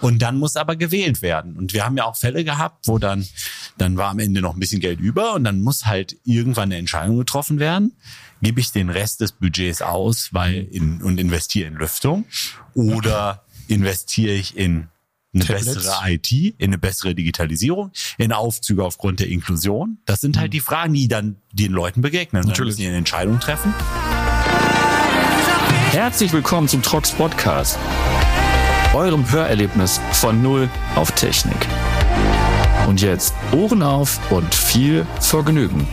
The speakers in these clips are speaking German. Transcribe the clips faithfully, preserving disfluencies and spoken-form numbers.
Und dann muss aber gewählt werden. Und wir haben ja auch Fälle gehabt, wo dann, dann war am Ende noch ein bisschen Geld über und dann muss halt irgendwann eine Entscheidung getroffen werden. Gebe ich den Rest des Budgets aus, weil in, und investiere in Lüftung oder investiere ich in eine Tablets. Bessere I T, in eine bessere Digitalisierung, in Aufzüge aufgrund der Inklusion. Das sind halt die Fragen, die dann den Leuten begegnen. Natürlich. Dann müssen die eine Entscheidung treffen. Herzlich willkommen zum Trox Podcast, eurem Hörerlebnis von Null auf Technik. Und jetzt Ohren auf und viel Vergnügen.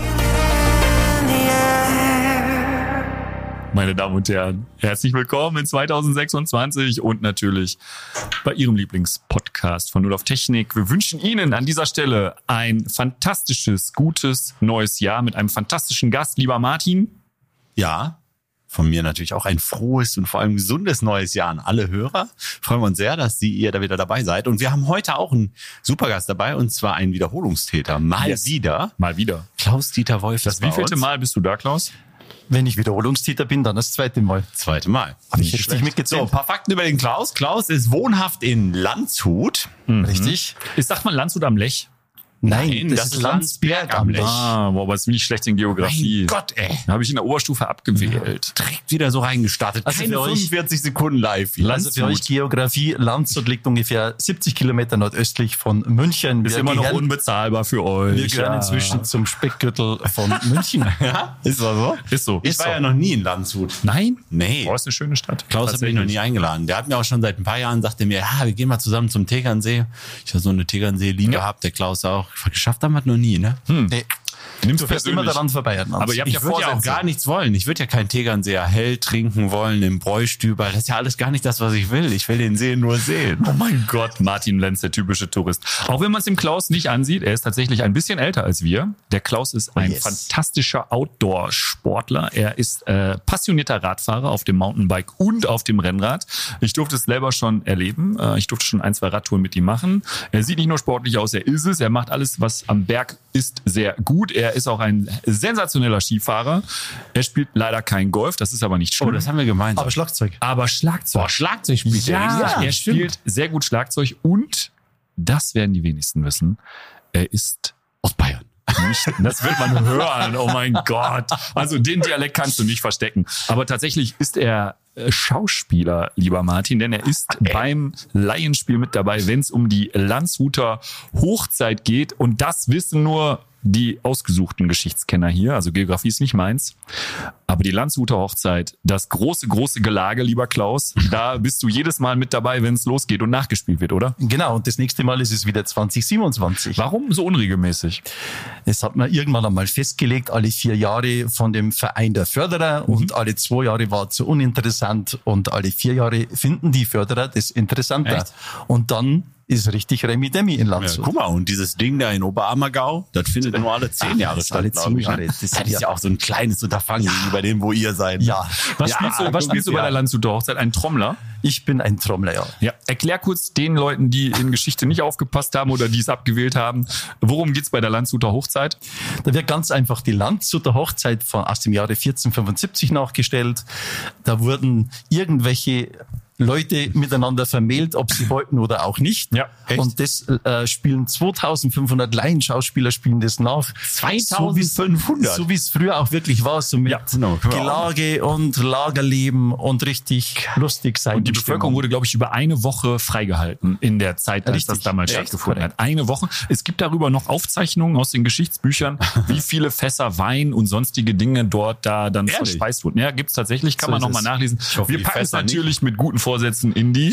Meine Damen und Herren, herzlich willkommen in zwanzig sechsundzwanzig und natürlich bei Ihrem Lieblingspodcast von Null auf Technik. Wir wünschen Ihnen an dieser Stelle ein fantastisches, gutes neues Jahr mit einem fantastischen Gast, lieber Martin. Ja, von mir natürlich auch ein frohes und vor allem gesundes neues Jahr an alle Hörer. Freuen wir uns sehr, dass Sie ihr da wieder dabei seid. Und wir haben heute auch einen Supergast dabei, und zwar einen Wiederholungstäter. Mal yes. wieder. Mal wieder. Klaus-Dieter Wolf. Das wievielte Mal bist du da, Klaus? Wenn ich Wiederholungstäter bin, dann das zweite Mal. Zweite Mal. Habe ich jetzt nicht mitgezählt. So, ein paar Fakten über den Klaus. Klaus ist wohnhaft in Landshut. Mhm. Richtig. Ist, sagt man Landshut am Lech? Nein, Nein, das, das ist Landsberg am Lech. Ah, boah, aber ist nicht schlecht in Geografie. Mein Gott, ey. Da habe ich in der Oberstufe abgewählt. Direkt wieder so reingestartet. Also Keine für euch, fünfundvierzig Sekunden live. Also für euch Geografie, Landshut liegt ungefähr siebzig Kilometer nordöstlich von München. Ist wir immer gehören, noch unbezahlbar für euch. Wir gehören ja. inzwischen zum Speckgürtel von München. Ja, ist das so? Ist so. Ich ist war so. ja noch nie in Landshut. Nein? Nee. Boah, ist eine schöne Stadt. Klaus hat mich noch nie eingeladen. Der hat mir auch schon seit ein paar Jahren, sagte mir, ja, wir gehen mal zusammen zum Tegernsee. Ich habe so eine Tegernsee-Liebe ja. gehabt, der Klaus auch. Geschafft haben wir noch nie, ne? Hm. Nee. Nimmst du fährst immer daran vorbei. Aber ihr habt ich ja würde ja auch gar nichts wollen. Ich würde ja kein Tegernseer hell trinken wollen im Bräustüber. Das ist ja alles gar nicht das, was ich will. Ich will den See nur sehen. Oh mein Gott, Martin Lenz, der typische Tourist. Auch wenn man es dem Klaus nicht ansieht, er ist tatsächlich ein bisschen älter als wir. Der Klaus ist ein yes. fantastischer Outdoor-Sportler. Er ist äh, passionierter Radfahrer auf dem Mountainbike und auf dem Rennrad. Ich durfte es selber schon erleben. Äh, ich durfte schon ein, zwei Radtouren mit ihm machen. Er sieht nicht nur sportlich aus, er ist es. Er macht alles, was am Berg ist, sehr gut. Er ist auch ein sensationeller Skifahrer. Er spielt leider kein Golf, das ist aber nicht schlimm. Oh, das haben wir gemeinsam. Aber Schlagzeug. Aber Schlagzeug. Boah, Schlagzeug spielt ja, er. Ja, er spielt stimmt. sehr gut Schlagzeug und, das werden die wenigsten wissen, er ist aus Bayern. Nicht, das wird man hören, oh mein Gott. Also den Dialekt kannst du nicht verstecken. Aber tatsächlich ist er Schauspieler, lieber Martin, denn er ist okay. beim Laienspiel mit dabei, wenn es um die Landshuter Hochzeit geht. Und das wissen nur die ausgesuchten Geschichtskenner hier. Also Geografie ist nicht meins. Aber die Landshuter Hochzeit, das große, große Gelage, lieber Klaus, da bist du jedes Mal mit dabei, wenn es losgeht und nachgespielt wird, oder? Genau, und das nächste Mal ist es wieder zwanzig siebenundzwanzig. Warum so unregelmäßig? Das hat man irgendwann einmal festgelegt, alle vier Jahre von dem Verein der Förderer mhm. und alle zwei Jahre war es zu uninteressant und alle vier Jahre finden die Förderer das interessanter. Echt? Und dann ist richtig Remi-Demi in Landshut. Ja, guck mal, und dieses Ding da in Oberammergau, das findet nur alle zehn Jahre Ach, statt, alle zehn ich, Jahre. Ne? Das, das ist ja auch so ein kleines Unterfangen ja. gegenüber dem, wo ihr seid. Ja. Was ja, spielst du, was spielst du bei der Landshuter Hochzeit? Ein Trommler? Ich bin ein Trommler, ja. Ja. Erklär kurz den Leuten, die in Geschichte nicht aufgepasst haben oder die es abgewählt haben, worum geht's bei der Landshuter Hochzeit? Da wird ganz einfach die Landshuter Hochzeit von, aus dem Jahre vierzehnhundertfünfundsiebzig nachgestellt. Da wurden irgendwelche Leute miteinander vermählt, ob sie wollten oder auch nicht. Ja, echt? Und das äh, spielen zweitausendfünfhundert Laienschauspieler spielen das nach. zweitausendfünfhundert? So wie es früher auch wirklich war, so mit ja, genau, Gelage und Lagerleben und richtig lustig sein. Und die Bevölkerung wurde, glaube ich, über eine Woche freigehalten in der Zeit, als richtig. das damals echt? stattgefunden hat. Eine Woche. Es gibt darüber noch Aufzeichnungen aus den Geschichtsbüchern, wie viele Fässer Wein und sonstige Dinge dort da dann Ehrlich? verspeist wurden. Ja, gibt's tatsächlich, kann so man nochmal nachlesen. Hoffe, wir packen es natürlich nicht. mit guten Vorsätzen in die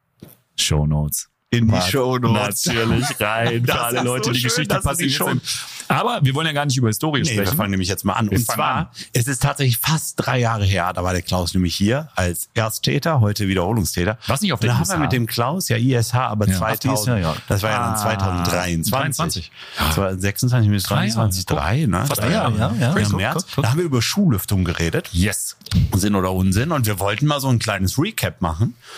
Shownotes. In die Shownotes. Natürlich rein für alle Leute, so die schön, Geschichte passiert sind. Aber wir wollen ja gar nicht über Historie nee, sprechen. Wir fangen nämlich jetzt mal an. Wir Und zwar, an. es ist tatsächlich fast drei Jahre her, da war der Klaus nämlich hier als Ersttäter, heute Wiederholungstäter. Was nicht auf der I S H? Da haben haben wir mit dem Klaus, ja I S H, aber ja, zweitausend, ja. das war ja dann ah, zweitausenddreiundzwanzig. dreiundzwanzig. Ja. sechsundzwanzig bis dreiundzwanzig, drei, ne? Fast drei Jahre, ja. ja. Im März. Da haben wir über Schullüftung geredet. Yes. Sinn oder Unsinn. Und wir wollten mal so ein kleines Recap machen.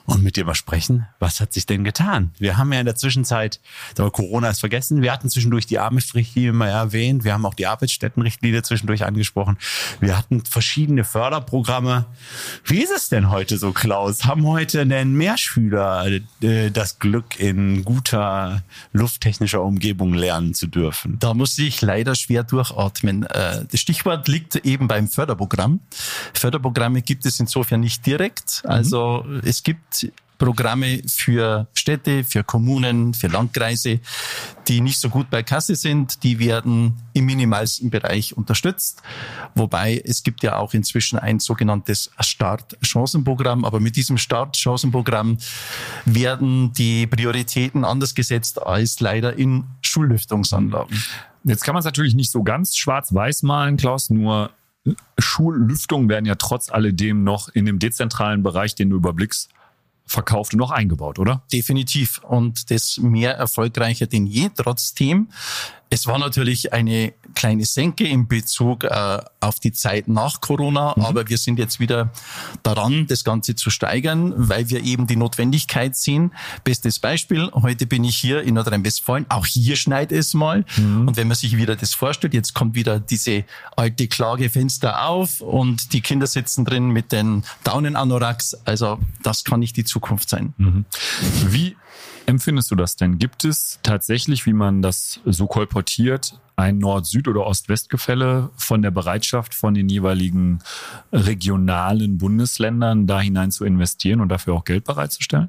und mit dir mal sprechen, was hat sich denn getan? Wir haben ja in der Zwischenzeit, aber Corona ist vergessen, wir hatten zwischendurch die A M I F-Richtlinie mal erwähnt, wir haben auch die Arbeitsstättenrichtlinie zwischendurch angesprochen, wir hatten verschiedene Förderprogramme. Wie ist es denn heute so, Klaus? Haben heute denn mehr Schüler äh, das Glück, in guter lufttechnischer Umgebung lernen zu dürfen? Da muss ich leider schwer durchatmen. Äh, das Stichwort liegt eben beim Förderprogramm. Förderprogramme gibt es insofern nicht direkt, also mhm. es gibt Programme für Städte, für Kommunen, für Landkreise, die nicht so gut bei Kasse sind, die werden im minimalsten Bereich unterstützt. Wobei es gibt ja auch inzwischen ein sogenanntes Startchancenprogramm, aber mit diesem Startchancenprogramm werden die Prioritäten anders gesetzt als leider in Schullüftungsanlagen. Jetzt kann man es natürlich nicht so ganz schwarz-weiß malen, Klaus, nur Schullüftungen werden ja trotz alledem noch in dem dezentralen Bereich, den du überblickst, verkauft und noch eingebaut, oder? Definitiv. Und das mehr erfolgreicher denn je. Trotzdem, es war natürlich eine kleine Senke in Bezug äh, auf die Zeit nach Corona, mhm. aber wir sind jetzt wieder daran, das Ganze zu steigern, weil wir eben die Notwendigkeit sehen. Bestes Beispiel, heute bin ich hier in Nordrhein-Westfalen, auch hier schneit es mal. Mhm. Und wenn man sich wieder das vorstellt, jetzt kommt wieder diese alte Klagefenster auf und die Kinder sitzen drin mit den Daunenanoraks. Also das kann nicht die Zukunft sein. Mhm. Wie empfindest du das denn? Gibt es tatsächlich, wie man das so kolportiert, ein Nord-Süd- oder Ost-West-Gefälle von der Bereitschaft von den jeweiligen regionalen Bundesländern, da hinein zu investieren und dafür auch Geld bereitzustellen?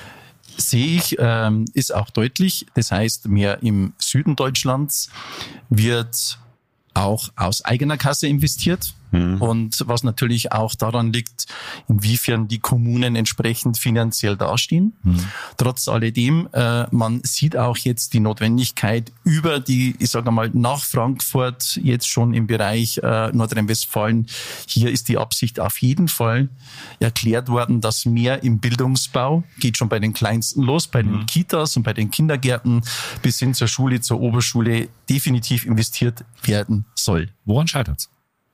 Sehe ich, ähm, ist auch deutlich. Das heißt, mehr im Süden Deutschlands wird auch aus eigener Kasse investiert. Mhm. Und was natürlich auch daran liegt, inwiefern die Kommunen entsprechend finanziell dastehen. Mhm. Trotz alledem, äh, man sieht auch jetzt die Notwendigkeit über die, ich sage mal, nach Frankfurt, jetzt schon im Bereich äh, Nordrhein-Westfalen. Hier ist die Absicht auf jeden Fall erklärt worden, dass mehr im Bildungsbau, geht schon bei den Kleinsten los, bei den mhm. Kitas und bei den Kindergärten bis hin zur Schule, zur Oberschule definitiv investiert werden soll. Woran scheitert's?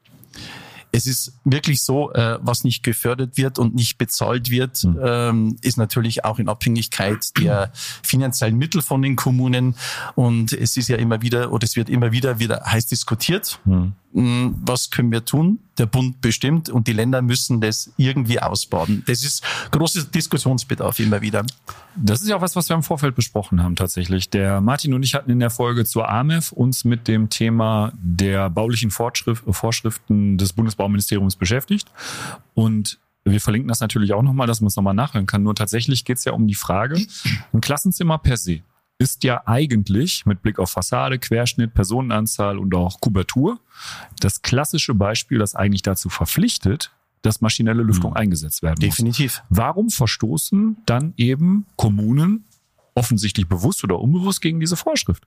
Es ist wirklich so, äh, was nicht gefördert wird und nicht bezahlt wird, mhm. ähm, ist natürlich auch in Abhängigkeit der finanziellen Mittel von den Kommunen. Und es ist ja immer wieder, oder es wird immer wieder wieder heiß diskutiert. Mhm. Was können wir tun? Der Bund bestimmt und die Länder müssen das irgendwie ausbaden. Das ist großer Diskussionsbedarf immer wieder. Das ist ja auch was, was wir im Vorfeld besprochen haben tatsächlich. Der Martin und ich hatten in der Folge zur A M E F uns mit dem Thema der baulichen Fortschrift, Vorschriften des Bundesbauministeriums beschäftigt. Und wir verlinken das natürlich auch nochmal, dass man es nochmal nachhören kann. Nur tatsächlich geht es ja um die Frage, ein Klassenzimmer per se ist ja eigentlich mit Blick auf Fassade, Querschnitt, Personenanzahl und auch Kubatur das klassische Beispiel, das eigentlich dazu verpflichtet, dass maschinelle Lüftung mhm. eingesetzt werden muss. Definitiv. Warum verstoßen dann eben Kommunen offensichtlich bewusst oder unbewusst gegen diese Vorschrift?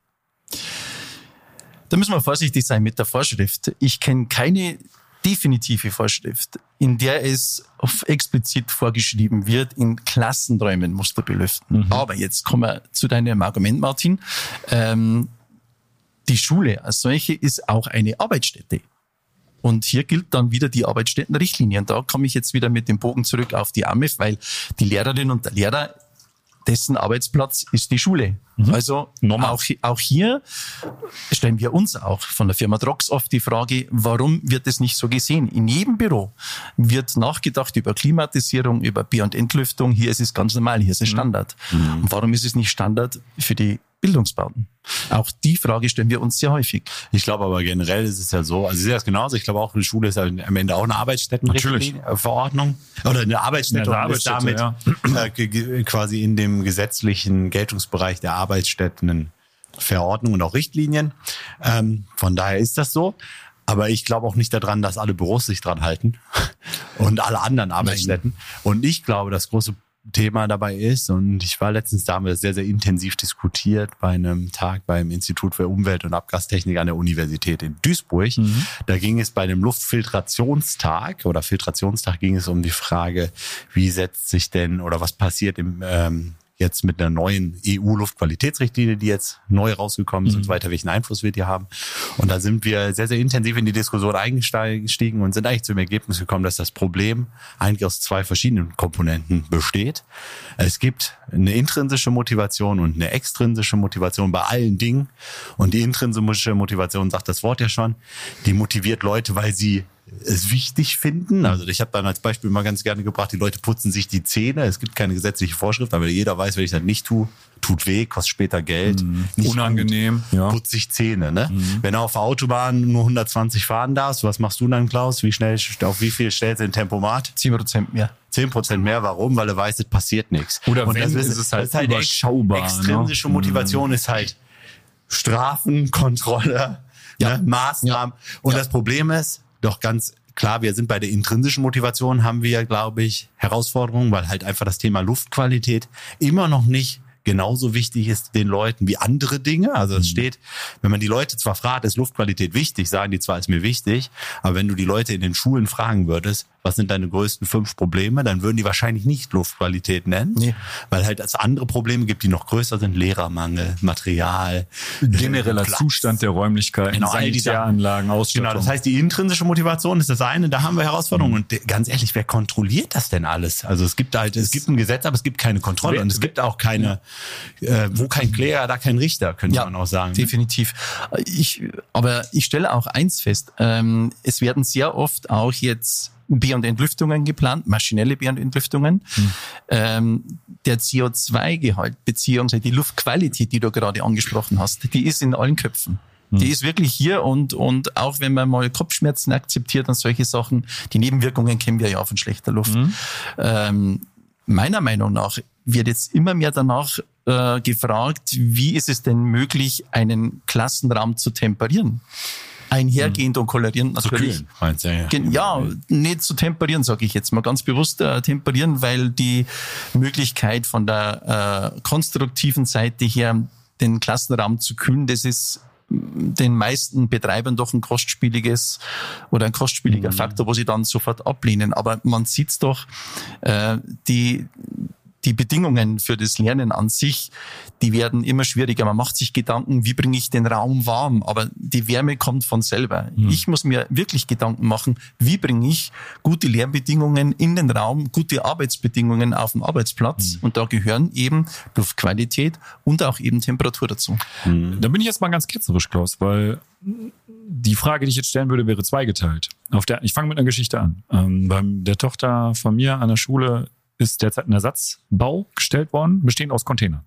Da müssen wir vorsichtig sein mit der Vorschrift. Ich kenne keine definitive Vorschrift, in der es explizit vorgeschrieben wird, in Klassenräumen musst du belüften. Mhm. Aber jetzt kommen wir zu deinem Argument, Martin. Ähm, die Schule als solche ist auch eine Arbeitsstätte. Und hier gilt dann wieder die Arbeitsstättenrichtlinie. Und da komme ich jetzt wieder mit dem Bogen zurück auf die A M E F, weil die Lehrerin und der Lehrer, dessen Arbeitsplatz ist die Schule. Mhm. Also auch, auch hier stellen wir uns auch von der Firma Trox oft die Frage, warum wird es nicht so gesehen? In jedem Büro wird nachgedacht über Klimatisierung, über Be- und Entlüftung. Hier ist es ganz normal, hier ist es Standard. Mhm. Und warum ist es nicht Standard für die Bildungsbauten? Auch die Frage stellen wir uns sehr häufig. Ich glaube aber generell ist es ja so, also ich sehe das genauso, ich glaube auch, die Schule ist ja am Ende auch eine Arbeitsstättenverordnung oder eine Arbeitsstätte ja, eine und ist damit ja. äh, quasi in dem gesetzlichen Geltungsbereich der Arbeitsstättenverordnung und auch Richtlinien. Ähm, von daher ist das so. Aber ich glaube auch nicht daran, dass alle Büros sich dran halten und alle anderen Arbeitsstätten. Nein. Und ich glaube, das große Thema dabei ist, und ich war letztens, da haben wir das sehr, sehr intensiv diskutiert bei einem Tag beim Institut für Umwelt- und Abgastechnik an der Universität in Duisburg. Mhm. Da ging es bei dem Luftfiltrationstag oder Filtrationstag ging es um die Frage, wie setzt sich denn oder was passiert im, ähm, jetzt mit einer neuen E U-Luftqualitätsrichtlinie, die jetzt neu rausgekommen ist, mhm. und so weiter, welchen Einfluss wir die haben. Und da sind wir sehr, sehr intensiv in die Diskussion eingestiegen und sind eigentlich zum Ergebnis gekommen, dass das Problem eigentlich aus zwei verschiedenen Komponenten besteht. Es gibt eine intrinsische Motivation und eine extrinsische Motivation bei allen Dingen. Und die intrinsische Motivation, sagt das Wort ja schon, die motiviert Leute, weil sie es wichtig finden. Also ich habe dann als Beispiel mal ganz gerne gebracht, die Leute putzen sich die Zähne. Es gibt keine gesetzliche Vorschrift, aber jeder weiß, wenn ich das nicht tue, tut weh, kostet später Geld. Mhm. Unangenehm. Ja. Putze ich Zähne. Ne? Mhm. Wenn du auf der Autobahn nur hundertzwanzig fahren darfst, was machst du dann, Klaus? Wie schnell, auf wie viel stellst du den Tempomat? zehn Prozent mehr. zehn Prozent mehr. Warum? Weil du weißt, es passiert nichts. Oder und wenn, das ist, ist es halt, ist halt überschaubar. Extrinsische ne? Motivation mhm. ist halt Strafen, Kontrolle, ja. ne? Maßnahmen. Ja. Und ja. das Problem ist, doch ganz klar, wir sind bei der intrinsischen Motivation, haben wir, glaube ich, Herausforderungen, weil halt einfach das Thema Luftqualität immer noch nicht genauso wichtig ist den Leuten wie andere Dinge. Also es steht, wenn man die Leute zwar fragt, ist Luftqualität wichtig, sagen die zwar, ist mir wichtig, aber wenn du die Leute in den Schulen fragen würdest, was sind deine größten fünf Probleme, dann würden die wahrscheinlich nicht Luftqualität nennen, nee. weil halt es andere Probleme gibt, die noch größer sind, Lehrermangel, Material, genereller Platz. Zustand der Räumlichkeiten, genau, Sanitäranlagen, Ausstattung. Genau, das heißt, die intrinsische Motivation ist das eine, da haben wir Herausforderungen. Mhm. Und ganz ehrlich, wer kontrolliert das denn alles? Also es gibt halt, es gibt ein Gesetz, aber es gibt keine Kontrolle wer, und es gibt auch keine, äh, wo kein Kläger, da kein Richter, könnte ja, man auch sagen. Definitiv. Ich, aber ich stelle auch eins fest, ähm, es werden sehr oft auch jetzt Be- und Entlüftungen geplant, maschinelle Be- und Entlüftungen. Hm. Ähm, der C O zwei Gehalt beziehungsweise die Luftqualität, die du gerade angesprochen hast, die ist in allen Köpfen. Hm. Die ist wirklich hier und und auch wenn man mal Kopfschmerzen akzeptiert und solche Sachen, die Nebenwirkungen kennen wir ja von schlechter Luft. Hm. Ähm, meiner Meinung nach wird jetzt immer mehr danach äh, gefragt, wie ist es denn möglich, einen Klassenraum zu temperieren? Einhergehend und kolorierend natürlich. Zu kühlen, meinst du, ja. Ja, nicht zu temperieren, sage ich jetzt mal ganz bewusst äh, temperieren, weil die Möglichkeit von der äh, konstruktiven Seite her, den Klassenraum zu kühlen, das ist den meisten Betreibern doch ein kostspieliges oder ein kostspieliger mhm. Faktor, wo sie dann sofort ablehnen. Aber man sieht's doch, äh, die Die Bedingungen für das Lernen an sich, die werden immer schwieriger. Man macht sich Gedanken, wie bringe ich den Raum warm? Aber die Wärme kommt von selber. Mhm. Ich muss mir wirklich Gedanken machen, wie bringe ich gute Lernbedingungen in den Raum, gute Arbeitsbedingungen auf dem Arbeitsplatz? Mhm. Und da gehören eben Luftqualität und auch eben Temperatur dazu. Mhm. Da bin ich jetzt mal ganz ketzerisch, Klaus, weil die Frage, die ich jetzt stellen würde, wäre zweigeteilt. Auf der, ich fange mit einer Geschichte an. Ähm, bei der Tochter von mir an der Schule ist derzeit ein Ersatzbau gestellt worden, bestehend aus Containern.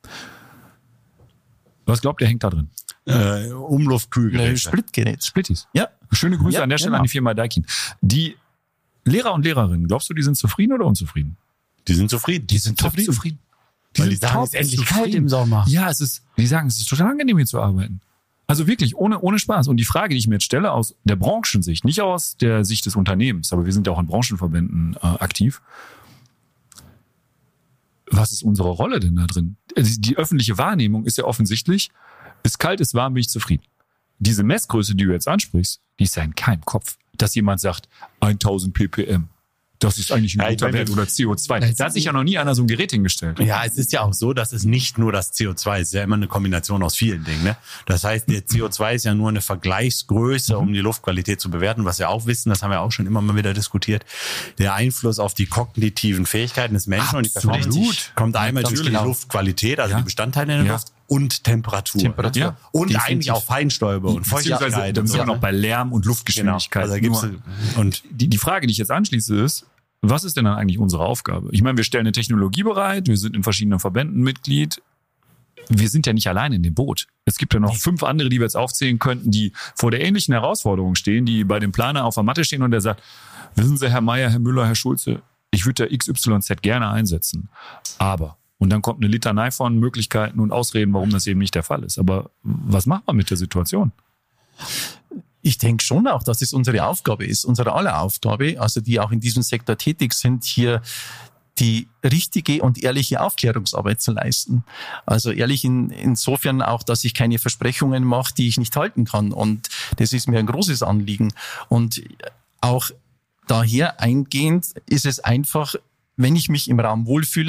Was glaubt ihr, hängt da drin? Äh, Umluftkühlgerät. Splitgerät. Splitties. Ja. Schöne Grüße ja, an der Stelle genau. an die Firma Daikin. Die Lehrer und Lehrerinnen, glaubst du, die sind zufrieden oder unzufrieden? Die sind zufrieden. Die sind top zufrieden. zufrieden. Die Weil die sagen, es ist endlich kalt im Sommer. Ja, es ist, die sagen, es ist total angenehm, hier zu arbeiten. Also wirklich, ohne, ohne Spaß. Und die Frage, die ich mir jetzt stelle, aus der Branchensicht, nicht aus der Sicht des Unternehmens, aber wir sind ja auch in Branchenverbänden äh, aktiv. Was ist unsere Rolle denn da drin? Die öffentliche Wahrnehmung ist ja offensichtlich, ist kalt, ist warm, bin ich zufrieden. Diese Messgröße, die du jetzt ansprichst, die ist ja in keinem Kopf. Dass jemand sagt, tausend ppm. Das ist eigentlich ein guter ja, Wert oder C O zwei. Da hat sich ja noch nie einer so ein Gerät hingestellt. Ja, es ist ja auch so, dass es nicht nur das C O zwei ist. Es ist ja immer eine Kombination aus vielen Dingen. Ne? Das heißt, der C O zwei ist ja nur eine Vergleichsgröße, um die Luftqualität zu bewerten. Was wir auch wissen, das haben wir auch schon immer mal wieder diskutiert, der Einfluss auf die kognitiven Fähigkeiten des Menschen Absolut. und die Performance kommt einmal durch die genau. Luftqualität, also ja. die Bestandteile in der ja. Luft und Temperatur. Temperatur. Ja. Und Definitiv. eigentlich auch Feinstäube und Feuchtigkeit. Dann sind wir so. noch bei Lärm und Luftgeschwindigkeit. Genau. Also gibt's und die, die Frage, die ich jetzt anschließe, ist, was ist denn dann eigentlich unsere Aufgabe? Ich meine, wir stellen eine Technologie bereit, wir sind in verschiedenen Verbänden Mitglied. Wir sind ja nicht allein in dem Boot. Es gibt ja noch fünf andere, die wir jetzt aufzählen könnten, die vor der ähnlichen Herausforderung stehen, die bei dem Planer auf der Matte stehen und der sagt, wissen Sie, Herr Meier, Herr Müller, Herr Schulze, ich würde da X Y Z gerne einsetzen. Aber, und dann kommt eine Litanei von Möglichkeiten und Ausreden, warum das eben nicht der Fall ist. Aber was macht man mit der Situation? Ich denke schon auch, dass es unsere Aufgabe ist, unsere aller Aufgabe, also die auch in diesem Sektor tätig sind, hier die richtige und ehrliche Aufklärungsarbeit zu leisten. Also ehrlich in, insofern auch, dass ich keine Versprechungen mache, die ich nicht halten kann. Und das ist mir ein großes Anliegen. Und auch daher eingehend ist es einfach, wenn ich mich im Raum wohlfühle,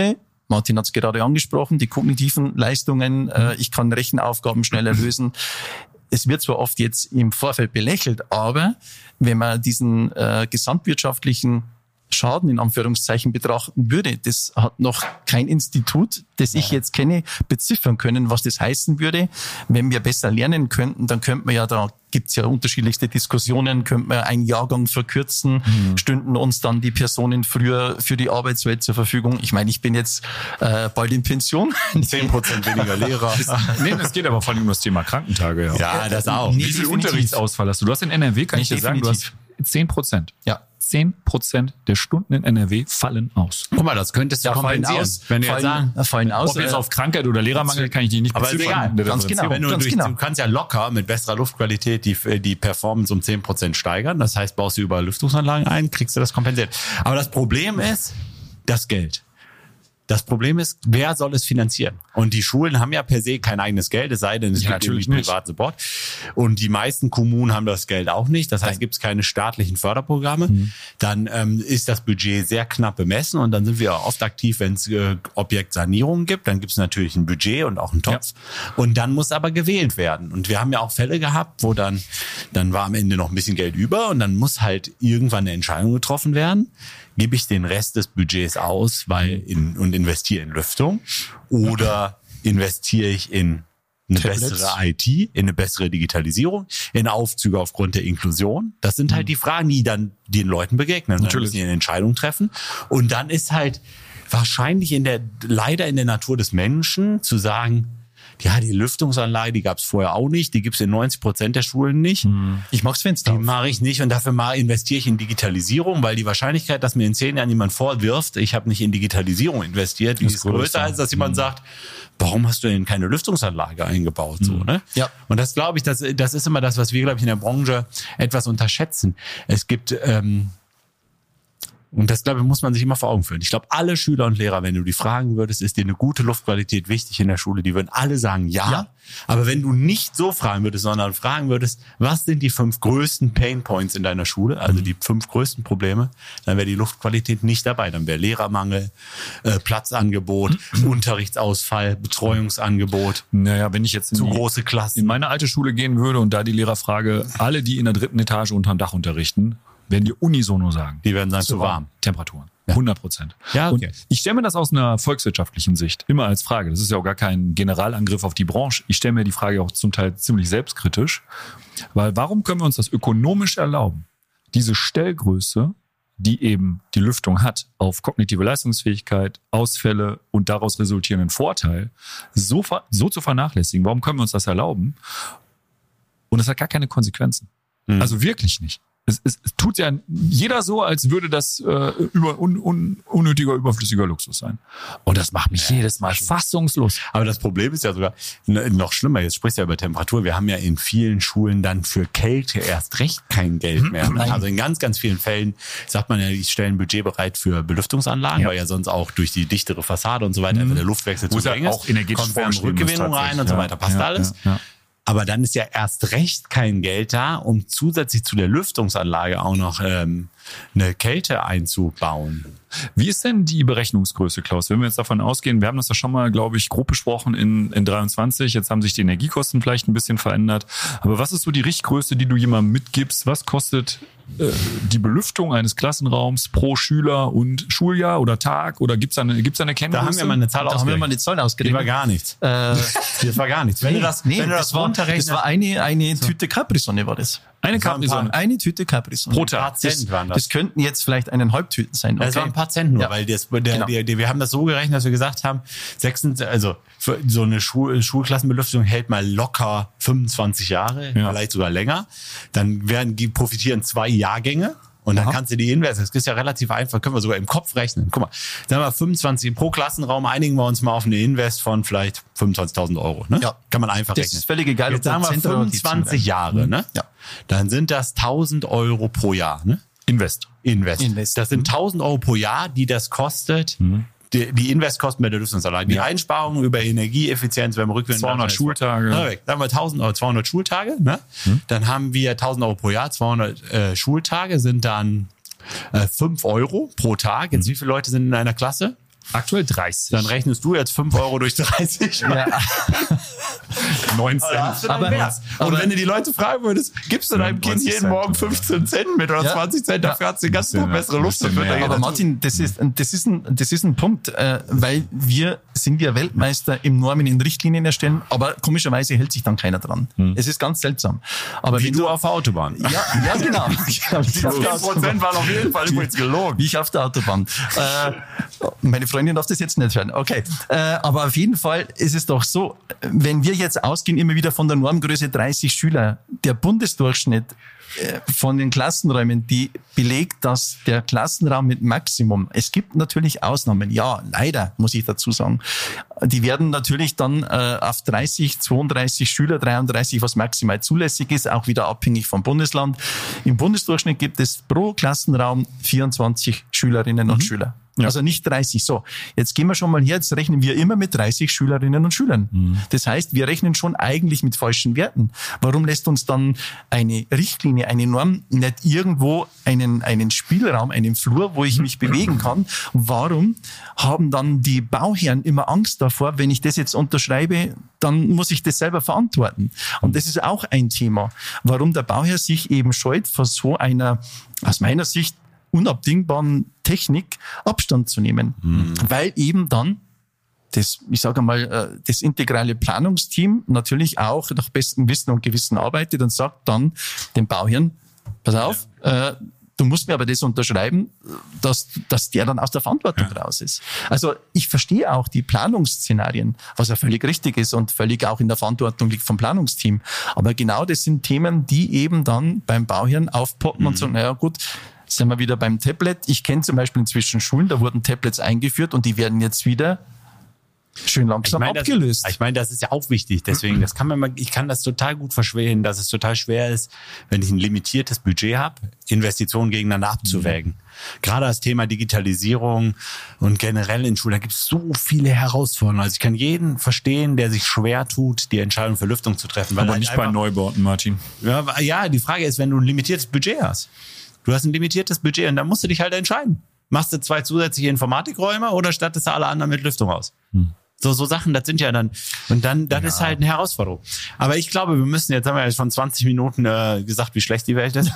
Martin hat es gerade angesprochen, die kognitiven Leistungen, äh, ich kann Rechenaufgaben schneller lösen. Es wird zwar oft jetzt im Vorfeld belächelt, aber wenn man diesen äh, gesamtwirtschaftlichen Schaden in Anführungszeichen betrachten würde, das hat noch kein Institut, das ich jetzt kenne, beziffern können, was das heißen würde. Wenn wir besser lernen könnten, dann könnte man ja, da gibt's ja unterschiedlichste Diskussionen, könnte man einen Jahrgang verkürzen, mhm. stünden uns dann die Personen früher für die Arbeitswelt zur Verfügung. Ich meine, ich bin jetzt äh, bald in Pension. Zehn Prozent weniger Lehrer. Nee, es geht aber vor allem um das Thema Krankentage. Ja, ja das auch. Nee, Wie viel Unterrichtsausfall hast du? Du hast in N R W, kann nee, ich dir sagen, du hast zehn Prozent. Ja. zehn Prozent der Stunden in N R W fallen aus. Guck mal, das könntest du ja, kompensieren. Aus, wenn fallen, sagen, fallen aus. Ob jetzt auf Krankheit oder Lehrermangel kann ich die nicht beziffern. Aber ganz genau. Wenn du, ganz durch, genau. du kannst ja locker mit besserer Luftqualität die, die Performance um zehn Prozent steigern. Das heißt, baust du überall Lüftungsanlagen ein, kriegst du das kompensiert. Aber das Problem ist das Geld. Das Problem ist, wer soll es finanzieren? Und die Schulen haben ja per se kein eigenes Geld, es sei denn, es ja, gibt natürlich privaten Support. Und die meisten Kommunen haben das Geld auch nicht. Das heißt, gibt es keine staatlichen Förderprogramme. Mhm. Dann ähm, ist das Budget sehr knapp bemessen und dann sind wir oft aktiv, wenn es äh, Objektsanierungen gibt. Dann gibt es natürlich ein Budget und auch einen Topf. Ja. Und dann muss aber gewählt werden. Und wir haben ja auch Fälle gehabt, wo dann, dann war am Ende noch ein bisschen Geld über und dann muss halt irgendwann eine Entscheidung getroffen werden. Gebe ich den Rest des Budgets aus, weil in, und investiere in Lüftung oder investiere ich in eine Tablets. Bessere I T, in eine bessere Digitalisierung, in Aufzüge aufgrund der Inklusion? Das sind halt die Fragen, die dann den Leuten begegnen. Natürlich. Dann müssen die eine Entscheidung treffen. Und dann ist halt wahrscheinlich in der, leider in der Natur des Menschen zu sagen, ja, die Lüftungsanlage, die gab es vorher auch nicht, die gibt es in neunzig Prozent der Schulen nicht. Ich mag's Fenster. Die mache ich nicht und dafür mal investiere ich in Digitalisierung, weil die Wahrscheinlichkeit, dass mir in zehn Jahren jemand vorwirft, ich habe nicht in Digitalisierung investiert, die ist, ist größer, als dass jemand mhm. sagt, warum hast du denn keine Lüftungsanlage eingebaut? So, ne? Ja. Und das glaube ich, das, das ist immer das, was wir, glaube ich, in der Branche etwas unterschätzen. Es gibt ähm, Und das, glaube ich, muss man sich immer vor Augen führen. Ich glaube, alle Schüler und Lehrer, wenn du die fragen würdest, ist dir eine gute Luftqualität wichtig in der Schule, die würden alle sagen, ja. ja. Aber wenn du nicht so fragen würdest, sondern fragen würdest, was sind die fünf größten Painpoints in deiner Schule, also die fünf größten Probleme, dann wäre die Luftqualität nicht dabei. Dann wäre Lehrermangel, äh, Platzangebot, Unterrichtsausfall, Betreuungsangebot. Naja, wenn ich jetzt in zu die, große Klassen in meine alte Schule gehen würde und da die Lehrer frage, alle, die in der dritten Etage unterm Dach unterrichten, werden die unisono sagen. Die werden sagen, zu warm. Temperaturen. hundert Prozent. Ja, okay. Und ich stelle mir das aus einer volkswirtschaftlichen Sicht immer als Frage. Das ist ja auch gar kein Generalangriff auf die Branche. Ich stelle mir die Frage auch zum Teil ziemlich selbstkritisch. Weil warum können wir uns das ökonomisch erlauben, diese Stellgröße, die eben die Lüftung hat, auf kognitive Leistungsfähigkeit, Ausfälle und daraus resultierenden Vorteil, so, so zu vernachlässigen? Warum können wir uns das erlauben? Und das hat gar keine Konsequenzen. Mhm. Also wirklich nicht. Es, es, es tut ja jeder so, als würde das äh, über, un, un, unnötiger, überflüssiger Luxus sein. Und das macht mich ja, jedes Mal fassungslos. Aber das Problem ist ja sogar noch schlimmer. Jetzt sprichst du ja über Temperatur. Wir haben ja in vielen Schulen dann für Kälte erst recht kein Geld mehr. Nein. Also in ganz, ganz vielen Fällen sagt man ja, ich stelle ein Budget bereit für Belüftungsanlagen, ja. weil ja sonst auch durch die dichtere Fassade und so weiter mhm. der Luftwechsel zu gering ist. Auch energetisch kommt Rückgewinnung rein und ja. so weiter. Passt ja, alles. Ja, ja. Aber dann ist ja erst recht kein Geld da, um zusätzlich zu der Lüftungsanlage auch noch ähm, eine Kälte einzubauen. Wie ist denn die Berechnungsgröße, Klaus? Wenn wir jetzt davon ausgehen, wir haben das ja schon mal, glaube ich, grob besprochen in, in dreiundzwanzig. Jetzt haben sich die Energiekosten vielleicht ein bisschen verändert. Aber was ist so die Richtgröße, die du jemandem mitgibst? Was kostet äh, die Belüftung eines Klassenraums pro Schüler und Schuljahr oder Tag? Oder gibt's da eine, gibt's da eine Kenngröße? Da haben wir mal eine Zahl ausgerechnet. Da haben wir mal eine Zahl ausgerechnet. Das war gar nichts. Äh, das war gar nichts. Wenn nee, du das, nee, wenn du das, das war, runterrechnest. Das war eine, eine Tüte Capri-Sonne war das. Eine Capri-Sonne? Eine Tüte Capri-Sonne. Pro Tag. Das, waren das. das könnten jetzt vielleicht eineinhalb Tüten sein. Okay. Das waren ein paar Cent nur, ja. weil das, der, genau. der, der, wir haben das so gerechnet, dass wir gesagt haben, sechsundzwanzig, also für so eine Schul, Schulklassenbelüftung hält mal locker fünfundzwanzig Jahre, ja. vielleicht sogar länger. Dann werden die profitieren zwei Jahrgänge. Und dann Aha. kannst du die Invest, das ist ja relativ einfach, können wir sogar im Kopf rechnen. Guck mal, sagen wir fünfundzwanzig pro Klassenraum, einigen wir uns mal auf eine Invest von vielleicht fünfundzwanzigtausend Euro. Ne? Ja. Kann man einfach das rechnen. Das ist völlig egal. Jetzt sagen wir fünfundzwanzig Jahre, ne? Ja. Dann sind das tausend Euro pro Jahr. Ne? Invest. Invest. Invest. Das sind tausend Euro pro Jahr, die das kostet. Mhm. Die, die Investkosten bei der Lüftungsanlage. Die ja. Einsparungen über Energieeffizienz, wenn wir rückwärts zweihundert Schultage. Na, weg. Sagen wir tausend Euro, zweihundert Schultage. Ne? Mhm. Dann haben wir tausend Euro pro Jahr. zweihundert äh, Schultage sind dann äh, fünf Euro pro Tag. Jetzt mhm. wie viele Leute sind in einer Klasse? Aktuell dreißig. Dann rechnest du jetzt fünf Euro durch dreißig. Ja. neun Cent. Aber- Und aber- wenn du die Leute fragen würdest, gibst du deinem Kind neunzig jeden Cent, Morgen ja. fünfzehn Cent mit oder Ja. zwanzig Cent, dafür hat sie die ganze Bisschen, Tag bessere Luft zu bisschen füttern. mehr. Aber Martin, das ist, das ist ein, das ist ein Punkt, äh, weil wir sind ja Weltmeister im Normen in Richtlinien erstellen, aber komischerweise hält sich dann keiner dran. Es ist ganz seltsam. Aber Wie wenn du auf der Autobahn. ja, ja, genau. zehn Prozent waren auf jeden Fall übrigens gelogen. Wie ich auf der Autobahn. Äh, meine Freundin darf das jetzt nicht hören. Okay. Äh, aber auf jeden Fall ist es doch so, wenn wir jetzt ausgehen immer wieder von der Normgröße dreißig Schüler, der Bundesdurchschnitt äh, von den Klassenräumen, die belegt, dass der Klassenraum mit Maximum, es gibt natürlich Ausnahmen, ja, leider, muss ich dazu sagen, die werden natürlich dann äh, auf dreißig, zweiunddreißig Schüler, dreiunddreißig, was maximal zulässig ist, auch wieder abhängig vom Bundesland. Im Bundesdurchschnitt gibt es pro Klassenraum vierundzwanzig Schülerinnen und Schüler. Ja. Also nicht dreißig. So, jetzt gehen wir schon mal her, jetzt rechnen wir immer mit dreißig Schülerinnen und Schülern. Mhm. Das heißt, wir rechnen schon eigentlich mit falschen Werten. Warum lässt uns dann eine Richtlinie, eine Norm nicht irgendwo einen, einen Spielraum, einen Flur, wo ich mich bewegen kann? Warum haben dann die Bauherren immer Angst davor, wenn ich das jetzt unterschreibe, dann muss ich das selber verantworten? Und das ist auch ein Thema, warum der Bauherr sich eben scheut, vor so einer, aus meiner Sicht, unabdingbaren Technik Abstand zu nehmen. Mhm. Weil eben dann das, ich sage mal, das integrale Planungsteam natürlich auch nach bestem Wissen und Gewissen arbeitet und sagt dann dem Bauherrn, pass auf, ja. äh, du musst mir aber das unterschreiben, dass, dass der dann aus der Verantwortung ja. raus ist. Also ich verstehe auch die Planungsszenarien, was ja völlig richtig ist und völlig auch in der Verantwortung liegt vom Planungsteam. Aber genau das sind Themen, die eben dann beim Bauherrn aufpoppen mhm. und sagen, naja gut, sind wir wieder beim Tablet. Ich kenne zum Beispiel inzwischen Schulen, da wurden Tablets eingeführt und die werden jetzt wieder schön langsam ich mein, abgelöst. Das, ich meine, das ist ja auch wichtig. Deswegen, das kann man mal, ich kann das total gut verstehen, dass es total schwer ist, wenn ich ein limitiertes Budget habe, Investitionen gegeneinander abzuwägen. Mhm. Gerade das Thema Digitalisierung und generell in Schulen, da gibt es so viele Herausforderungen. Also ich kann jeden verstehen, der sich schwer tut, die Entscheidung für Lüftung zu treffen. Weil Aber halt nicht bei Neubauten, Martin. Ja, ja, die Frage ist, wenn du ein limitiertes Budget hast. Du hast ein limitiertes Budget und dann musst du dich halt entscheiden. Machst du zwei zusätzliche Informatikräume oder stattest du alle anderen mit Lüftung aus? Hm. So, so Sachen, das sind ja dann, und dann, das ja. ist halt eine Herausforderung. Aber ich glaube, wir müssen, jetzt haben wir ja schon zwanzig Minuten äh, gesagt, wie schlecht die Welt ist.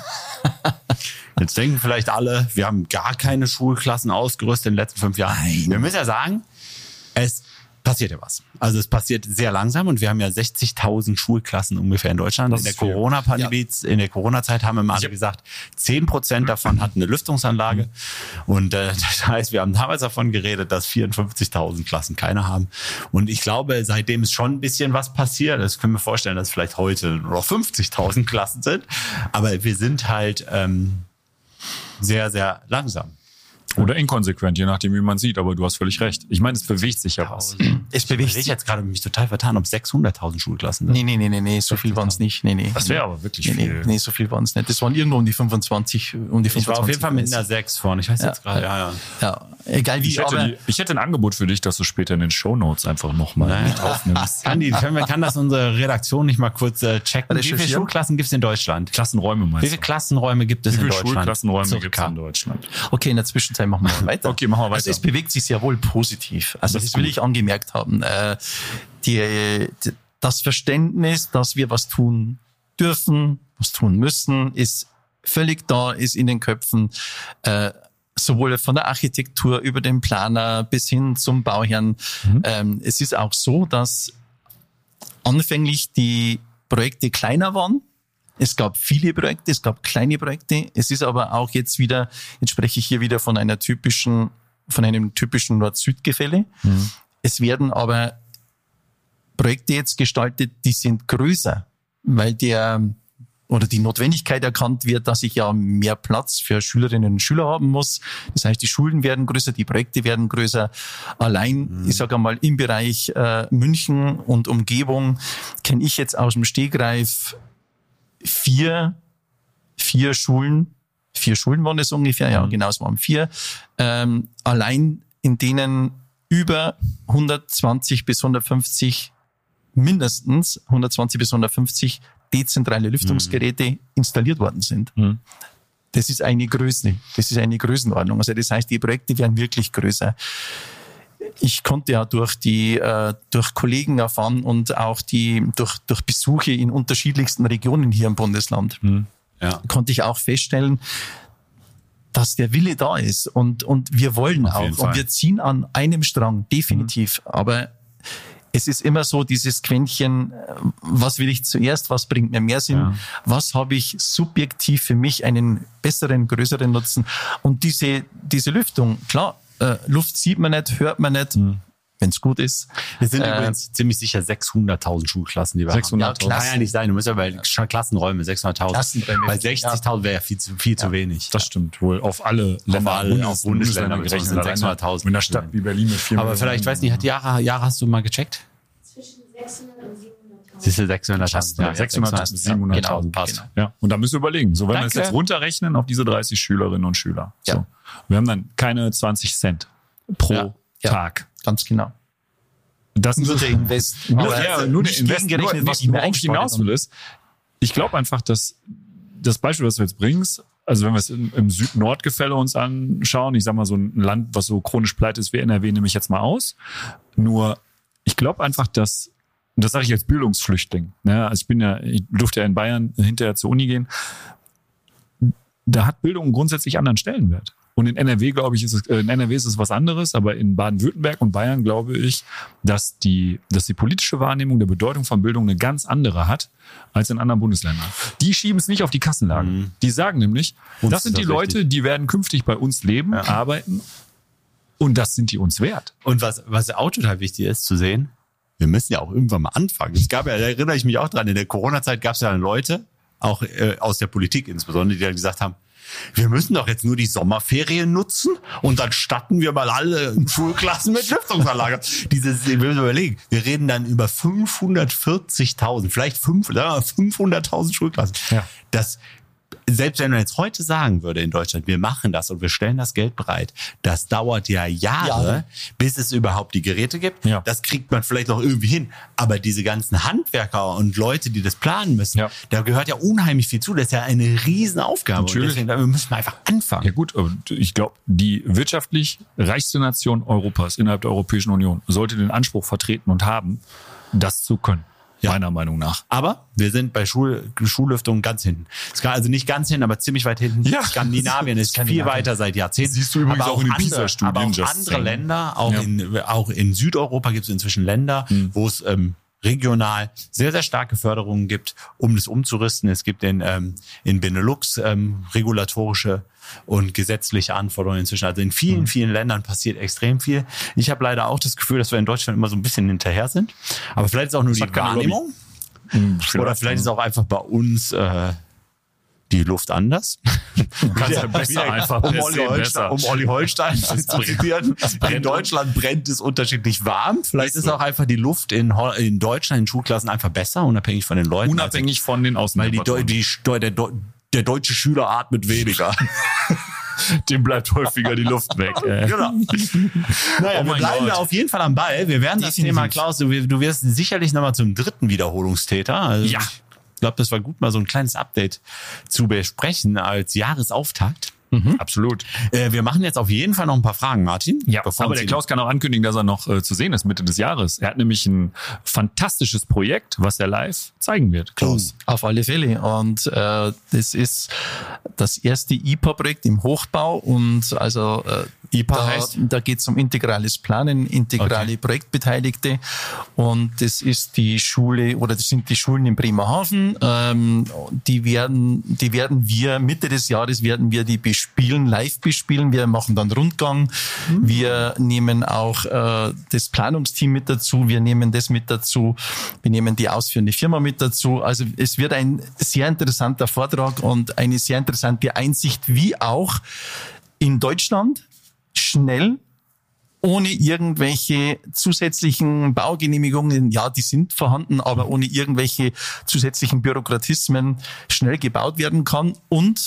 Jetzt denken vielleicht alle, wir haben gar keine Schulklassen ausgerüstet in den letzten fünf Jahren. Nein. Wir müssen ja sagen, es passiert ja was. Also es passiert sehr langsam und wir haben ja sechzigtausend Schulklassen ungefähr in Deutschland. Das in der Corona-Pandemie, ja. in der Corona-Zeit haben wir mal alle gesagt, zehn Prozent davon hatten eine Lüftungsanlage. Mhm. Und äh, das heißt, wir haben damals davon geredet, dass vierundfünfzigtausend Klassen keine haben. Und ich glaube, seitdem ist schon ein bisschen was passiert. Das können wir vorstellen, dass es vielleicht heute noch fünfzigtausend Klassen sind. Aber wir sind halt ähm, sehr, sehr langsam. Oder inkonsequent, je nachdem, wie man sieht. Aber du hast völlig recht. Ich meine, es bewegt sich ja was. Es bewegt sich. Ich jetzt gerade mich total vertan, ob sechshunderttausend Schulklassen sind. Nee, nee, nee, nee, nee, so viel waren es nicht. Nee, nee. Das wäre aber wirklich nee, viel. Nee, nee, so viel waren es nicht. Das waren irgendwo um die fünfundzwanzig. Um die fünfundzwanzig. Ich war auf jeden Fall mit einer sechs vorne. Ich weiß ja, jetzt gerade, ja, ja. Ja, egal wie. Ich hätte, aber die, ich hätte ein Angebot für dich, dass du später in den Shownotes einfach nochmal mit aufnimmst. Kann, die, kann, kann das unsere Redaktion nicht mal kurz äh, checken? Wie viele Schulklassen gibt es in Deutschland? Klassenräume meinst du? Wie viele Klassenräume gibt es wie in Deutschland? Wie viele Schulklassenräume gibt es in Deutschland? Okay, in der Zwischenzeit machen wir weiter. Okay, machen wir weiter. Also es bewegt sich sehr wohl positiv. Also das, das will ich angemerkt haben. Äh, die, die, das Verständnis, dass wir was tun dürfen, was tun müssen, ist völlig da, ist in den Köpfen. Äh, sowohl von der Architektur über den Planer bis hin zum Bauherrn. Mhm. Ähm, es ist auch so, dass anfänglich die Projekte kleiner waren. Es gab viele Projekte, es gab kleine Projekte. Es ist aber auch jetzt wieder, jetzt spreche ich hier wieder von einer typischen, von einem typischen Nord-Süd-Gefälle. Mhm. Es werden aber Projekte jetzt gestaltet, die sind größer, weil der oder die Notwendigkeit erkannt wird, dass ich ja mehr Platz für Schülerinnen und Schüler haben muss. Das heißt, die Schulen werden größer, die Projekte werden größer. Allein, mhm. ich sage einmal, im Bereich äh, München und Umgebung kenne ich jetzt aus dem Stegreif vier, vier Schulen. Vier Schulen waren es ungefähr, ja, mhm. genau, es waren vier. Ähm, allein in denen über hundertzwanzig bis hundertfünfzig, mindestens hundertzwanzig bis hundertfünfzig dezentrale Lüftungsgeräte mhm. installiert worden sind. Mhm. Das ist eine Größe, das ist eine Größenordnung. Also das heißt, die Projekte werden wirklich größer. ich konnte ja durch die äh, durch Kollegen erfahren und auch die durch durch Besuche in unterschiedlichsten Regionen hier im Bundesland, Hm. Ja. konnte ich auch feststellen, dass der Wille da ist und und wir wollen Auf jeden auch Fall. und wir ziehen an einem Strang, definitiv. Mhm. Aber es ist immer so dieses Quäntchen, äh, was will ich zuerst, was bringt mir mehr Sinn, Ja. was habe ich subjektiv für mich einen besseren, größeren Nutzen. Und diese diese Lüftung, klar, äh, Luft sieht man nicht, hört man nicht, Mhm. wenn es gut ist. Es sind Äh, übrigens ziemlich sicher sechshunderttausend Schulklassen, die wir sechshunderttausend. haben. Ja, kann ja nicht sein. Du musst ja bei Klassenräume sechshunderttausend. Klassenräume. Bei sechzigtausend wäre ja viel zu, viel zu wenig. Das stimmt wohl. Auf alle Länder, alle- Bundes- auf Bundesländer gerechnet. sind Alleine sechshunderttausend. Mit einer Stadt wie Berlin mit vier Aber Millionen. vielleicht, weiß nicht, hat Jara, Jara, hast du mal gecheckt? Zwischen sechshundert und siebenhunderttausend. Siehst du, sechshunderttausend. Ja, sechshunderttausend bis siebenhunderttausend. genau, Passt. genau. Ja. Und da müssen wir überlegen. So, wenn wir das Danke. jetzt runterrechnen auf diese dreißig Schülerinnen und Schüler. So. Ja. Wir haben dann keine zwanzig Cent pro Ja. Ja. Tag. Ganz genau. Das ist Nur der Invest. Nur, Aber ja, nur der nicht Invest, gegengerechnet, nur, was was ich mir worauf ich hinaus will, ist, ich glaube einfach, dass das Beispiel, was du jetzt bringst, also wenn wir es im, im Süd-Nord-Gefälle uns anschauen, ich sag mal so ein Land, was so chronisch pleite ist wie N R W, nehme ich jetzt mal aus. Nur, ich glaube einfach, dass, und das sage ich als Bildungsflüchtling, ne, also ich bin ja, ich durfte ja in Bayern hinterher zur Uni gehen, da hat Bildung einen grundsätzlich anderen Stellenwert. Und in N R W, glaube ich, ist es, äh, in N R W ist es was anderes, aber in Baden-Württemberg und Bayern glaube ich, dass die, dass die politische Wahrnehmung der Bedeutung von Bildung eine ganz andere hat als in anderen Bundesländern. Die schieben es nicht auf die Kassenlage. Mhm. Die sagen nämlich, Uns das sind ist die das Leute, wichtig. die werden künftig bei uns leben, Ja. arbeiten und das sind die uns wert. Und was, was auch total wichtig ist zu sehen, wir müssen ja auch irgendwann mal anfangen. Es gab ja, da erinnere ich mich auch dran, in der Corona-Zeit gab es ja dann Leute, auch äh, aus der Politik insbesondere, die dann gesagt haben, wir müssen doch jetzt nur die Sommerferien nutzen und dann statten wir mal alle Schulklassen mit Lüftungsanlage. Dieses, wir müssen überlegen, wir reden dann über fünfhundertvierzigtausend, vielleicht fünf, sagen wir mal fünfhunderttausend Schulklassen. Ja. Das, selbst wenn man jetzt heute sagen würde in Deutschland, wir machen das und wir stellen das Geld bereit, das dauert ja Jahre, Jahre. bis es überhaupt die Geräte gibt. Ja. Das kriegt man vielleicht noch irgendwie hin. Aber diese ganzen Handwerker und Leute, die das planen müssen, Ja. da gehört ja unheimlich viel zu. Das ist ja eine Riesenaufgabe. Und Natürlich. deswegen da müssen wir einfach anfangen. Ja gut, aber ich glaube, die wirtschaftlich reichste Nation Europas innerhalb der Europäischen Union sollte den Anspruch vertreten und haben, das zu können. Ja. Meiner Meinung nach. Aber wir sind bei Schul Schullüftung ganz hinten. Es kann also nicht ganz hinten, aber ziemlich weit hinten. Ja. Skandinavien ist viel Skandinavien. weiter seit Jahrzehnten. Siehst du übrigens aber auch in den andere, PISA-Studien, aber auch just andere saying. Länder, auch, Ja. in, auch in Südeuropa gibt es inzwischen Länder, Mhm. wo es ähm, regional sehr, sehr starke Förderungen gibt, um das umzurüsten. Es gibt in, ähm, in Benelux ähm, regulatorische und gesetzliche Anforderungen inzwischen. Also in vielen, Mhm. vielen Ländern passiert extrem viel. Ich habe leider auch das Gefühl, dass wir in Deutschland immer so ein bisschen hinterher sind. Aber vielleicht ist auch nur Das die hat keine Wahrnehmung. Hm, Oder vielleicht ist auch einfach bei uns äh, die Luft anders. Kannst Wieder- ja besser wieder- einfach um per Olli, se Holstein, besser. um Olli Holstein zu zitieren. In brennt. Deutschland brennt es unterschiedlich warm. Vielleicht Ist ist so. auch einfach die Luft in, Ho- in Deutschland in Schulklassen einfach besser, unabhängig von den Leuten. Unabhängig von den Also, weil die, Deu Außentemperaturen. die, Steu- der, Deu- der deutsche Schüler atmet weniger. Dem bleibt häufiger die Luft weg. Äh. Genau. Naja, Oh wir mein bleiben Gott. da auf jeden Fall am Ball. Wir werden das Definitiv. Thema, Klaus, du, du wirst sicherlich nochmal zum dritten Wiederholungstäter. Also Ja. Ich glaube, das war gut, mal so ein kleines Update zu besprechen als Jahresauftakt. Absolut. Äh, wir machen jetzt auf jeden Fall noch ein paar Fragen, Martin. Ja, bevor aber uns der die- Klaus kann auch ankündigen, dass er noch äh, zu sehen ist Mitte des Jahres. Er hat nämlich ein fantastisches Projekt, was er live zeigen wird. Klaus. Auf alle Fälle. Und äh, das ist das erste I P A-Projekt im Hochbau. Und also äh, I P A da, heißt? da geht es um integrales Planen, integrale Okay. Projektbeteiligte. Und das ist die Schule oder das sind die Schulen in Bremerhaven. Ähm, die werden, die werden wir Mitte des Jahres werden wir die bespielen, live bespielen. Wir machen dann Rundgang. Wir nehmen auch äh, das Planungsteam mit dazu. Wir nehmen das mit dazu. Wir nehmen die ausführende Firma mit dazu. Also es wird ein sehr interessanter Vortrag und eine sehr interessante Einsicht, wie auch in Deutschland schnell ohne irgendwelche zusätzlichen Baugenehmigungen, ja, die sind vorhanden, aber ohne irgendwelche zusätzlichen Bürokratismen schnell gebaut werden kann und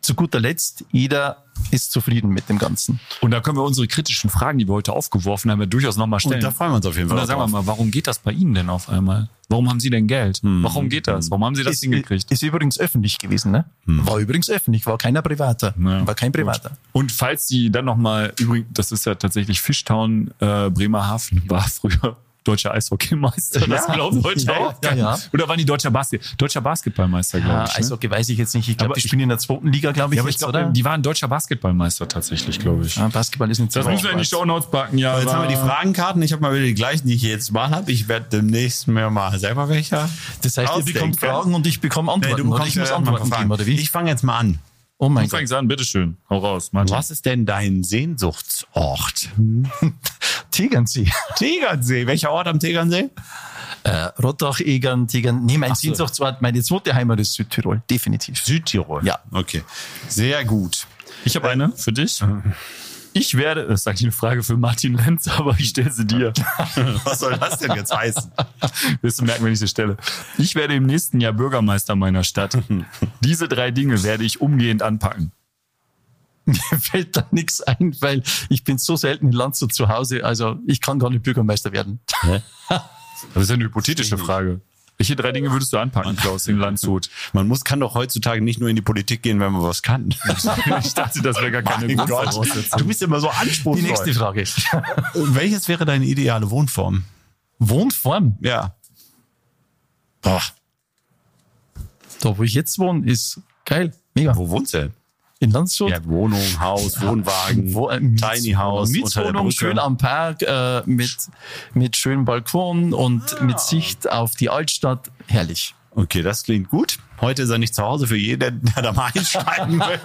zu guter Letzt, jeder ist zufrieden mit dem Ganzen. Und da können wir unsere kritischen Fragen, die wir heute aufgeworfen haben, ja durchaus nochmal stellen. Und da freuen wir uns auf jeden Und Fall. dann sagen wir drauf. mal, warum geht das bei Ihnen denn auf einmal? Warum haben Sie denn Geld? Warum geht das? Warum haben Sie das Ist, hingekriegt? ist übrigens öffentlich gewesen, ne? War übrigens öffentlich, war keiner Privater. Ja. War kein Privater. Und falls Sie dann nochmal, übrigens, das ist ja tatsächlich Fishtown, äh, Bremerhaven war früher deutscher Eishockeymeister. Das Ja. glauben heute Ja, auch. ja, ja. Oder waren die deutscher Basket, deutscher Basketballmeister, glaube Ja, ich. Ne? Eishockey weiß ich jetzt nicht. Ich glaube, Aber die spielen in der zweiten Liga, glaube ich, Ja, aber ich jetzt, glaube, oder? die waren deutscher Basketballmeister tatsächlich, glaube ich. Ja, Basketball ist nicht Das so müssen wir in die weit. Shownotes packen, ja. Jetzt haben wir die aber- Fragenkarten. Ich habe mal wieder die gleichen, die ich jetzt mal habe. Ich werde demnächst mir mal selber welche. Das heißt, ihr ausdenken. bekommt Fragen und ich bekomme Nee, Antworten. du oder bekommst ich muss ja Antworten Fragen. geben, oder wie? Ich fange jetzt mal an. Oh mein Du Gott. fängst an, bitteschön. Hau raus, Martin. Was ist denn dein Sehnsuchtsort? Tegernsee. Tegernsee. Welcher Ort am Tegernsee? Äh, Rottach, Egern, Tegern. Nee, mein Ach so. Sehnsuchtsort, meine zweite Heimat ist Südtirol. Definitiv. Südtirol. Ja. Okay. Sehr gut. Ich habe eine für dich. Ich werde, das ist eigentlich eine Frage für Martin Lenz, aber ich stelle sie dir. Was soll das denn jetzt heißen? Wirst du merken, wenn ich sie stelle. Ich werde im nächsten Jahr Bürgermeister meiner Stadt. Diese drei Dinge werde ich umgehend anpacken. Mir fällt da nichts ein, weil ich bin so selten in Landshut zu Hause, also ich kann gar nicht Bürgermeister werden. Das ist ja eine hypothetische Frage. Welche drei Dinge würdest du anpacken, Klaus, in Landshut? Man muss, kann doch heutzutage nicht nur in die Politik gehen, wenn man was kann. Ich dachte, das wäre gar keine Mein Gott. Grundvoraussetzung. Du bist immer so anspruchsvoll. Die nächste Frage. Welches wäre deine ideale Wohnform? Wohnform. Ja. Boah. Da, wo ich jetzt wohne, ist geil. Mega. Wo wohnst du denn? In Landshut. Ja, Wohnung, Haus, Wohnwagen, Wo, äh, Tiny House, unter der Mietswohnung, Brücke. schön am Park, äh, mit, mit schönem Balkon und mit Sicht auf die Altstadt. Herrlich. Okay, das klingt gut. Heute ist er nicht zu Hause für jeden, der da mal einsteigen will.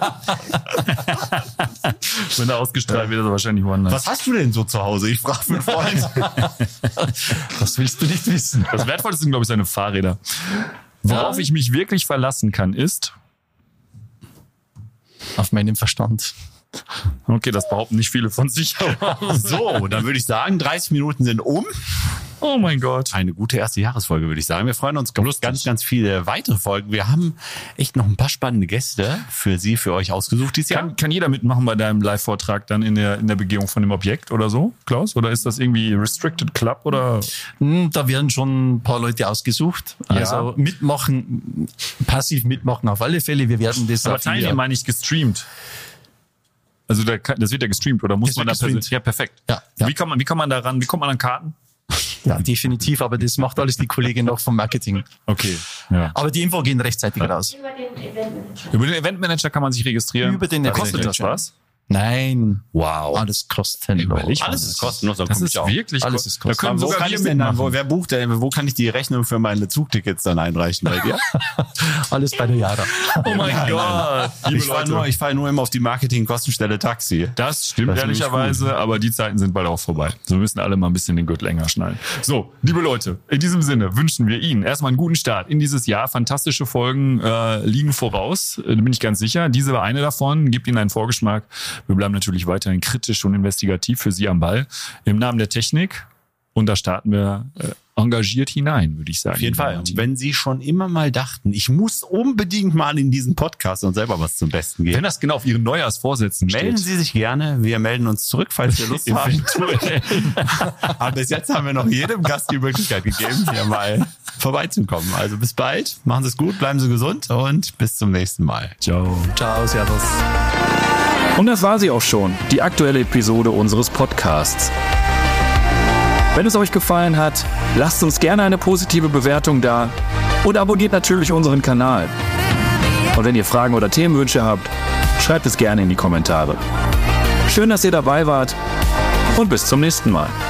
Wenn er ausgestrahlt wird, ist er wahrscheinlich woanders. Was hast du denn so zu Hause? Ich frage für einen Freund. Das willst du nicht wissen. Das Wertvollste sind, glaube ich, seine Fahrräder. Worauf Ja. ich mich wirklich verlassen kann, ist, Auf meinem Verstand. okay, das behaupten nicht viele von sich, aber So, dann würde ich sagen, dreißig Minuten sind um. oh mein Gott. Eine gute erste Jahresfolge, würde ich sagen. Wir freuen uns auf ganz, ganz viele weitere Folgen. Wir haben echt noch ein paar spannende Gäste für Sie, für euch ausgesucht dieses Jahr. Kann, kann jeder mitmachen bei deinem Live-Vortrag dann in der, in der Begehung von dem Objekt oder so, Klaus? Oder ist das irgendwie Restricted Club oder? Hm, Da werden schon ein paar Leute ausgesucht. Also mitmachen, passiv mitmachen auf alle Fälle. Wir werden das Aber auf die- Teilnehmen meine ich gestreamt. Also da, kann- das wird ja gestreamt oder muss Das man da wird gestreamt. persönlich? Ja, perfekt. Ja, ja. Wie kann man, wie kann man da ran? Wie kommt man an Karten? Ja, definitiv, aber das macht alles die Kollegin noch vom Marketing. Okay. Ja. Aber die Info gehen rechtzeitig raus. Über den Eventmanager. Über den Eventmanager kann man sich registrieren. Über den Kostet das Eventmanager. was? Nein, Wow. alles kostenlos. Überleg mal. Alles ist kostenlos. dann Das komm ist ich auch. wirklich Alles ko- ist Da können kostenlos. Wo sogar kann wir ich denn dann, mitmachen. wo, wer bucht denn, wo kann ich die Rechnung für meine Zugtickets dann einreichen bei dir? Alles bei der Jara. Oh mein Gott. Liebe Ich fahre Leute. nur, ich fahr nur immer auf die Marketing-Kostenstelle Taxi. Das stimmt Das ist ehrlicherweise, aber die Zeiten sind bald auch vorbei. So müssen alle mal ein bisschen den Gürtel länger schnallen. So, liebe Leute, in diesem Sinne wünschen wir Ihnen erstmal einen guten Start in dieses Jahr. Fantastische Folgen äh, liegen voraus, äh, bin ich ganz sicher. Diese war eine davon, gibt Ihnen einen Vorgeschmack. Wir bleiben natürlich weiterhin kritisch und investigativ für Sie am Ball. Im Namen der Technik. Und da starten wir äh, engagiert hinein, würde ich sagen. Auf jeden Fall. Und wenn Sie schon immer mal dachten, ich muss unbedingt mal in diesen Podcast und selber was zum Besten geben, Wenn das genau auf Ihren Neujahrsvorsätzen melden steht. Sie sich gerne. Wir melden uns zurück, falls wir Lust haben. Eventuell. Aber bis jetzt haben wir noch jedem Gast die Möglichkeit gegeben, hier mal vorbeizukommen. Also bis bald. Machen Sie es gut, bleiben Sie gesund und bis zum nächsten Mal. Ciao. Ciao, servus. Und das war sie auch schon, die aktuelle Episode unseres Podcasts. Wenn es euch gefallen hat, lasst uns gerne eine positive Bewertung da und abonniert natürlich unseren Kanal. Und wenn ihr Fragen oder Themenwünsche habt, schreibt es gerne in die Kommentare. Schön, dass ihr dabei wart und bis zum nächsten Mal.